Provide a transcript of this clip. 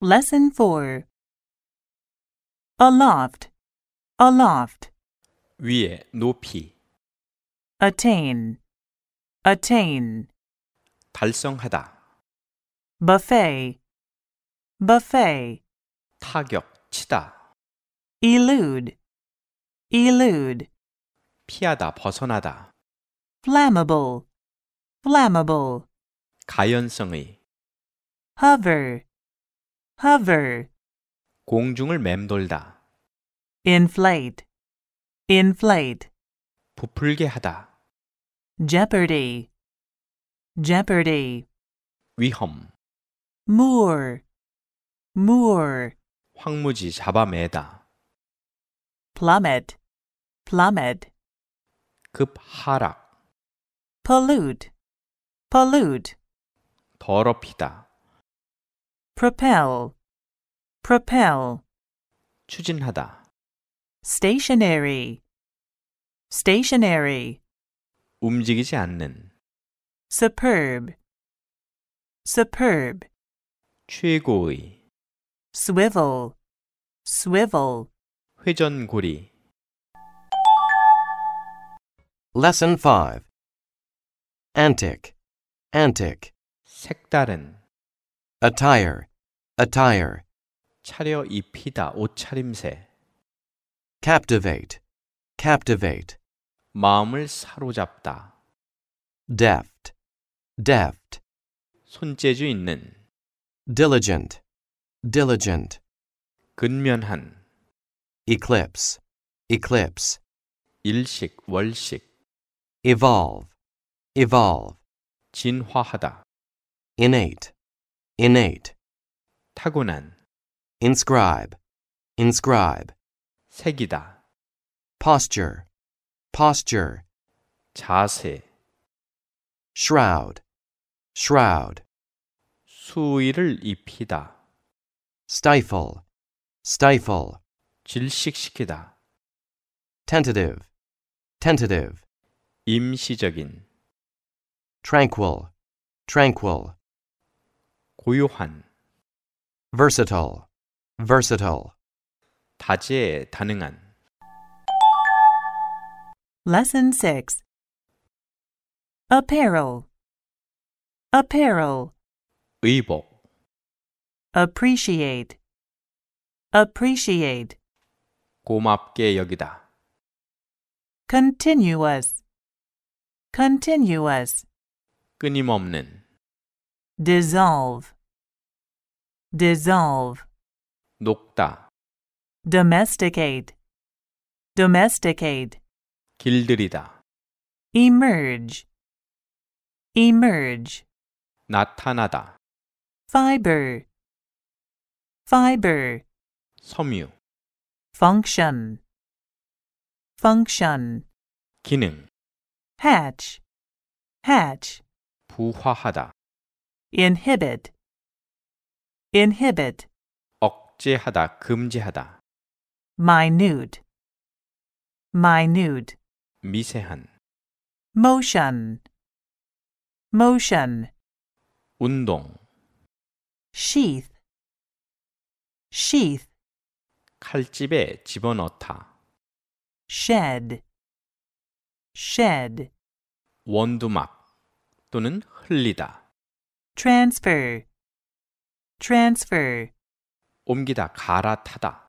Lesson 4. Aloft, aloft. 위에 높이 Attain, attain. 달성하다 Buffet, buffet. 타격 치다 Elude, elude. 피하다 벗어나다 Flammable, flammable. 가연성의 Hover, hover. 공중을 맴돌다 Inflate, inflate. 부풀게 하다 Jeopardy, jeopardy. 위험 Moor, moor. 황무지 잡아매다 Plummet, plummet. 급하락 Pollute, pollute. 더럽히다 Propel, propel. 추진하다 Stationary, stationary. 움직이지 않는 Superb, superb. 최고의 Swivel, swivel. 회전고리 Lesson 5. Antic, antic. 색다른 Attire, attire. 차려 입히다 옷차림새 Captivate, captivate. 마음을 사로잡다 Deft, deft. 손재주 있는 Diligent, diligent. 근면한 Eclipse, eclipse. 일식 월식 Evolve, evolve. 진화하다 Innate, innate. 타고난 Inscribe, inscribe. 새기다 Posture, posture. 자세 Shroud, shroud. 수의를 입히다 Stifle, stifle. 질식시키다 Tentative, tentative. 임시적인 Tranquil, tranquil. 고요한 Versatile, versatile. 다재다능한 Lesson 6. Apparel, apparel. 의복 Appreciate, appreciate. 고맙게 여기다 Continuous, continuous. 끊임없는 Dissolve, dissolve. 녹다 Domesticate, domesticate. 길들이다 Emerge, emerge. 나타나다 Fiber, fiber. 섬유 Function, function. 기능 Hatch, hatch. 부화하다 Inhibit, inhibit. 억제하다 금지하다 Minute, minute. 미세한 Motion, motion. 운동 Sheath, sheath. 칼집에 집어넣다 Shed, shed. 원두막 또는 흘리다 Transfer, transfer. 옮기다 갈아타다